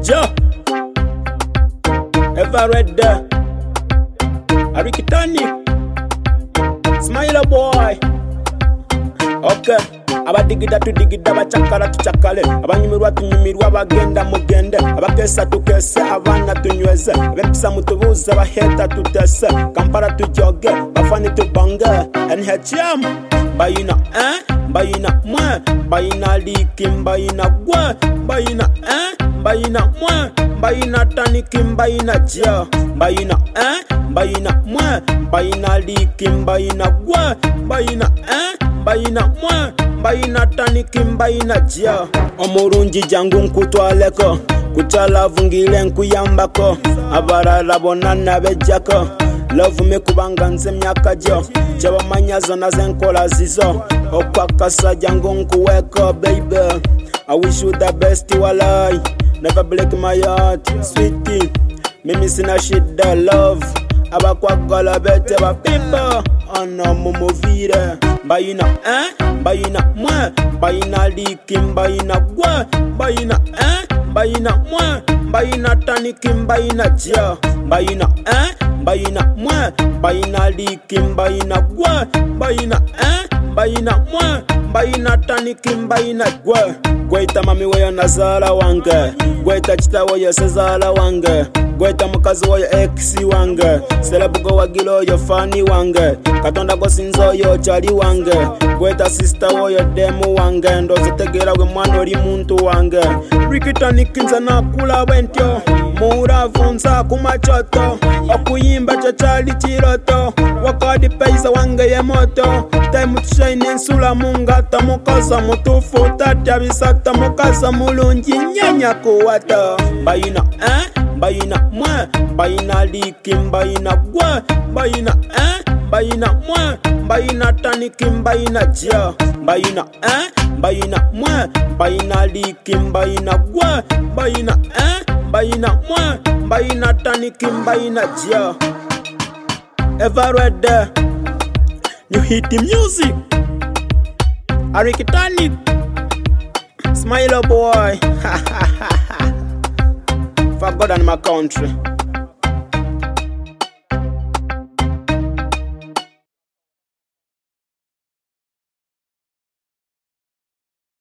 Joe, ever read there? Arikitani, Smile boy. Okay, abadigida tudigida abachakala tuchakale, abanyumirwa tunyumirwa, abagenda mugende, abakesa tukese, abana tunyweze, abempisa mutubuze, abaheta tutese, Kampala tujoge, bafani tubange, NHM bayina bayina mwe, bayina liki, bayina gwe, bayina bayina mwe, bayina taniki, bayina jia, bayina bayina mwe, bayina liki, bayina gwe, bayina bayina mwe, bayina taniki, bayina jia. Omurungi jangu nkutwaleko, kuchala vungile nkuyambako, abarara bonana bejako, love me kubanga nze myaka jo, chaba manyazo na zenkola zizo, okwakasa jangu nkuweko baby. I wish you the best walai, never break my heart, sweetie. Mimi sina shida love, abakwagala bete ba people, ana mumovire. Bayina bayina mwe, bayina liki, bayina gwe, bayina bayina mwe, bayina taniki, bayina jia, bayina bayina mwe, bayina liki, bayina gwe, bayina bayina mwe, bayina taniki, bayina gwe. Gweta mami weyo nazala wange, gweta chita weyo sezala wange, gweta mukazi weyo ex wange, selebugo wagilo yo fani wange, katonda go sinzo yo chali wange, gweta sister weyo demu wange, ndozo tegera we mwana oli muntu wange. Rikitani kinza nakula wentyo, muravunza kumachoto, okuyimba chachali chiroto, wakadi peisa wange ye moto, time to shine nsula mungata, mukaza mutufu tatya bisata, mukaza mulungi nyanya kuwata. Bayina bayina mwe, bayina liki, bayina gwe, bayina bayina mwe, bayina taniki, bayina jia, bayina bayina mwe, bayina liki, bayina gwe, bayina bayina mwe, bayina taniki, bayina jia. Ever read there? You hit the music. Arikitani, Smile boy. For God and my country.